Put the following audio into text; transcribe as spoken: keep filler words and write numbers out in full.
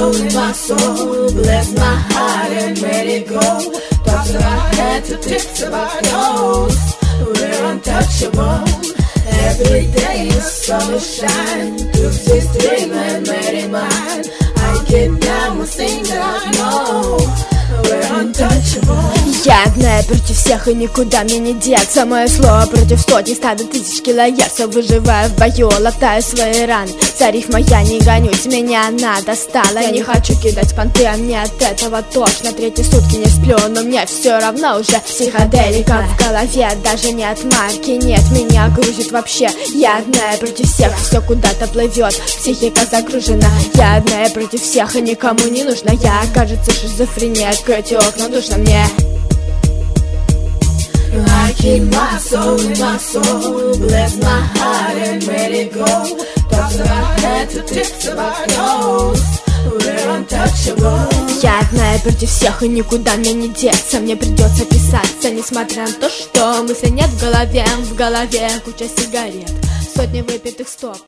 soul, in my soul. Bless my heart and let it go. Tops of our head to tips of our toes. We're untouchable. Every day the sun will shine. Took this dream and made it mine. I get down with things that I know. We're untouchable. Я одна против всех, и никуда мне не деться. Мое слово против сотни, стада тысяч килоесов. Выживаю в бою, латаю свои раны. За рифмой я не гонюсь, меня она достала. Я не хочу кидать понты, а мне от этого тошно. Третьи сутки не сплю, но мне все равно уже психоделика в голове. Даже не от марки, нет, меня грузит вообще. Я одна против всех, все куда-то плывет. Психика загружена. Я одна против всех, и никому не нужна. Я, кажется, шизофрения. Откройте окна, душно мне. I keep my soul in my soul. Bless my heart and let it go. Tops of our head to tips of our toes. We're untouchable. Я одна против всех, и никуда мне не деться. Мне придется писаться, несмотря на то, что мысли нет в голове. В голове куча сигарет, сотни выпитых стоп.